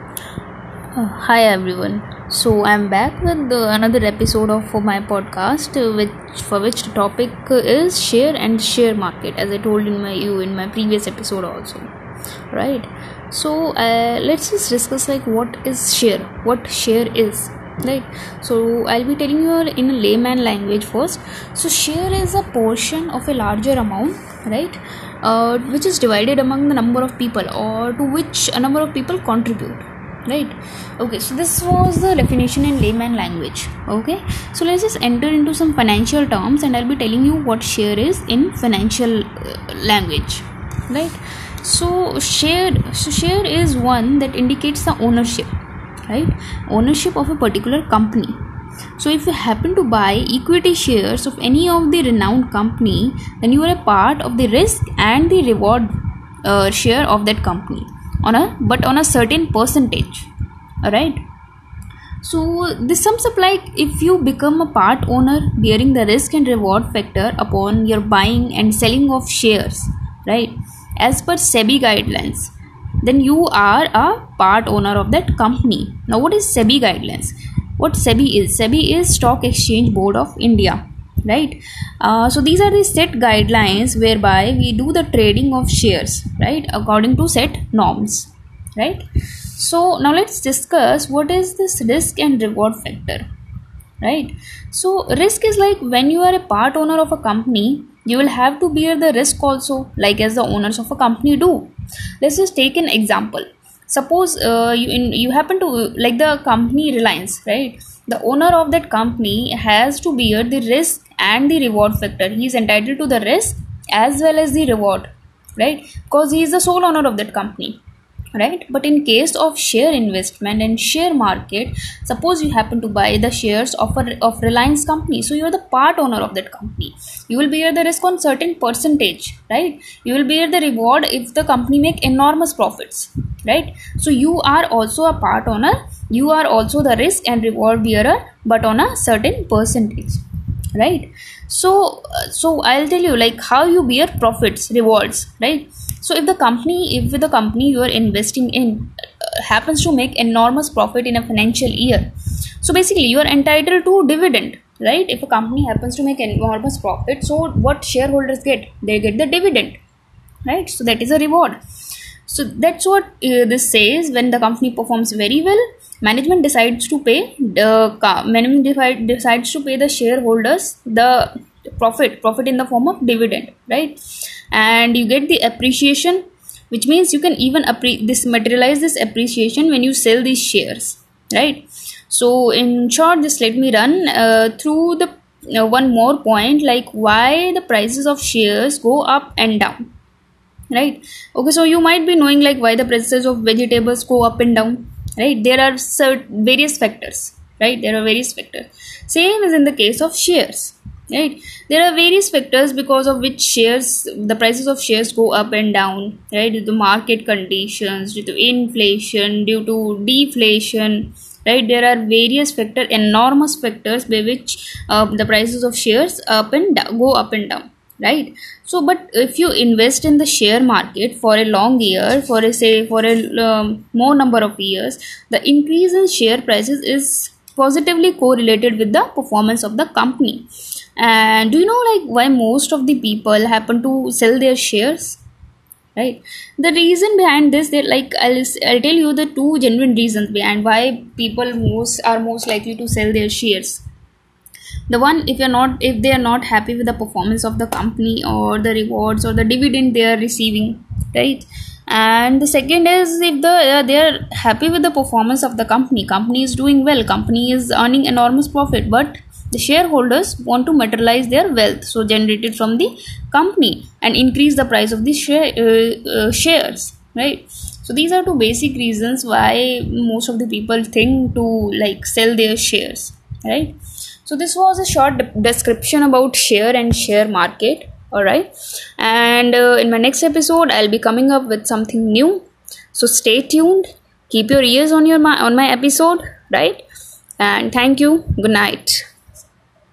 Hi everyone. So I'm back with another episode of my podcast, which the topic is share and share market, as I told in my previous episode also, right? So let's just discuss like what share is, right? So I'll be telling you in a layman language first. So share is a portion of a larger amount, right? Which is divided among the number of people, or to which a number of people contribute, right? Okay, so this was the definition in layman language. Okay, so let's just enter into some financial terms, and I'll be telling you what share is in financial language, right? So share is one that indicates the ownership, right? Ownership of a particular company. So if you happen to buy equity shares of any of the renowned company, then you are a part of the risk and the reward share of that company on a certain percentage. All right. So this sums up like if you become a part owner bearing the risk and reward factor upon your buying and selling of shares, right, as per SEBI guidelines, then you are a part owner of that company. Now what is SEBI guidelines? What SEBI is Stock Exchange Board of India, right? So these are the set guidelines whereby we do the trading of shares, right, according to set norms, right? So now let's discuss what is this risk and reward factor, right? So risk is like when you are a part owner of a company, you will have to bear the risk also, like as the owners of a company do. Let's just take an example. Suppose you happen to like the company Reliance, right? The owner of that company has to bear the risk and the reward factor. He is entitled to the risk as well as the reward, right? Because he is the sole owner of that company, right? But in case of share investment and share market, suppose you happen to buy the shares of Reliance company, so you are the part owner of that company. You will bear the risk on certain percentage, right? You will bear the reward if the company make enormous profits, right? So you are also a part owner, you are also the risk and reward bearer, but on a certain percentage, right? So I'll tell you like how you bear profits, rewards, right? So if the company you are investing in happens to make enormous profit in a financial year, so basically you are entitled to dividend, right? If a company happens to make enormous profit, so what shareholders get? They get the dividend, right? So that is a reward. So that's what this says. When the company performs very well, management decides to pay the shareholders the profit in the form of dividend, right? And you get the appreciation, which means you can even materialize this appreciation when you sell these shares, right? So in short, just let me run through the one more point, like why the prices of shares go up and down, right? Okay, so you might be knowing like why the prices of vegetables go up and down, right? There are various factors, right? There are various factors. Same as in the case of shares, right? There are various factors because of which the prices of shares go up and down, right? Due to market conditions, due to inflation, due to deflation, right? There are various enormous factors by which the prices of shares go up and down, right? So but if you invest in the share market for a long year, for a more number of years, the increase in share prices is positively correlated with the performance of the company. And do you know like why most of the people happen to sell their shares, right? The reason behind this, they like I'll tell you the two genuine reasons behind why people are most likely to sell their shares. The one, if they are not happy with the performance of the company or the rewards or the dividend they are receiving, right? And the second is if they are happy with the performance of the company is doing well, company is earning enormous profit, but the shareholders want to materialize their wealth, so generated from the company, and increase the price of the shares, right? So these are two basic reasons why most of the people think to like sell their shares, right? So this was a short description about share and share market, all right? And in my next episode I'll be coming up with something new, so stay tuned, keep your ears on my episode, right? And thank you, good night.